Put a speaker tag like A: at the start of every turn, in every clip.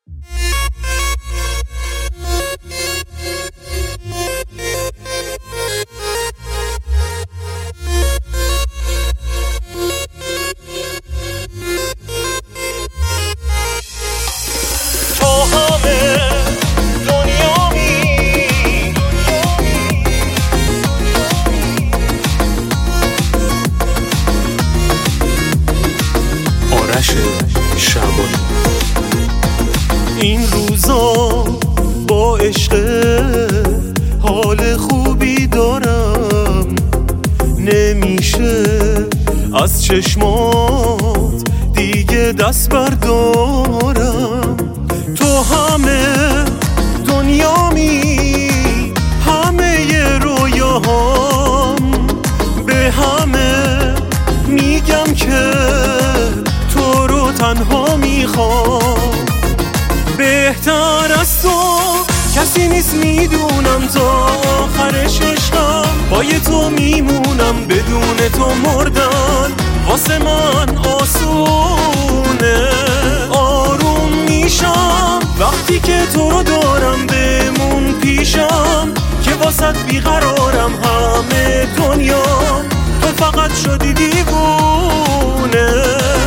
A: این روزا با عشق حال خوبی دارم، نمیشه از چشمات دیگه دست بردارم. تو همه دنیامی، همه رویاهام، به همه میگم که تو رو تنها میخوام. بهتر از تو کسی نیست میدونم، تا آخرش عشقم پای تو میمونم. بدون تو مردن واسه من آسونه، آروم میشم وقتی که تو رو دارم. بمون پیشم که واسط بیقرارم، همه دنیا تو فقط شدی دیوونه.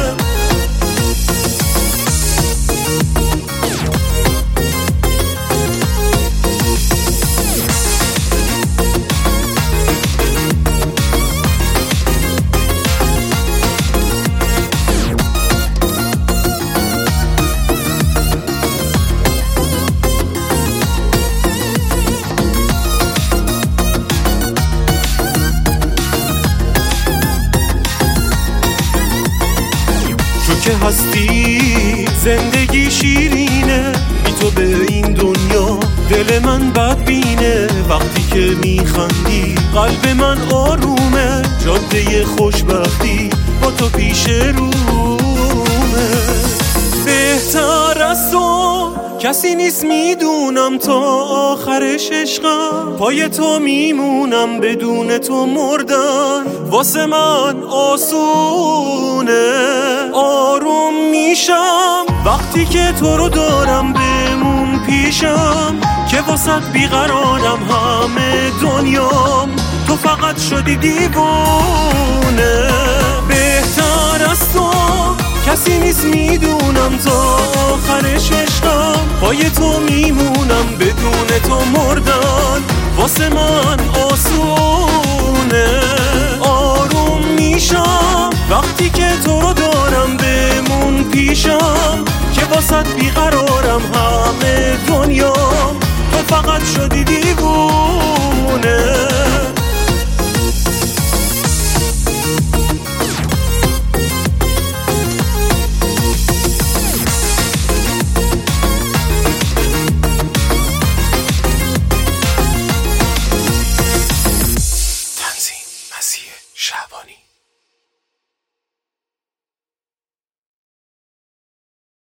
A: که هستی زندگی شیرینه، بی تو به این دنیا دل من بدبینه. وقتی که میخندی قلب من آرومه، جاده خوشبختی با تو پیش رومه. بهتر از تو کسی نیست میدونم، تا آخرش عشقم پای تو میمونم. بدون تو مردن واسه من آسونه، آروم میشم وقتی که تو رو دارم. بمون پیشم که واسط بیقرارم، همه دنیام تو فقط شدی دیوونه. بهتر از تو کسی نیست میدونم، تا آخرش عشقم پای تو میمونم. بدون تو مردن واسه من آسونه، آروم میشم وقتی که تو رو دارم. بمون پیشم که واسط بیقرارم، همه دنیا تو فقط شدی دیوونه.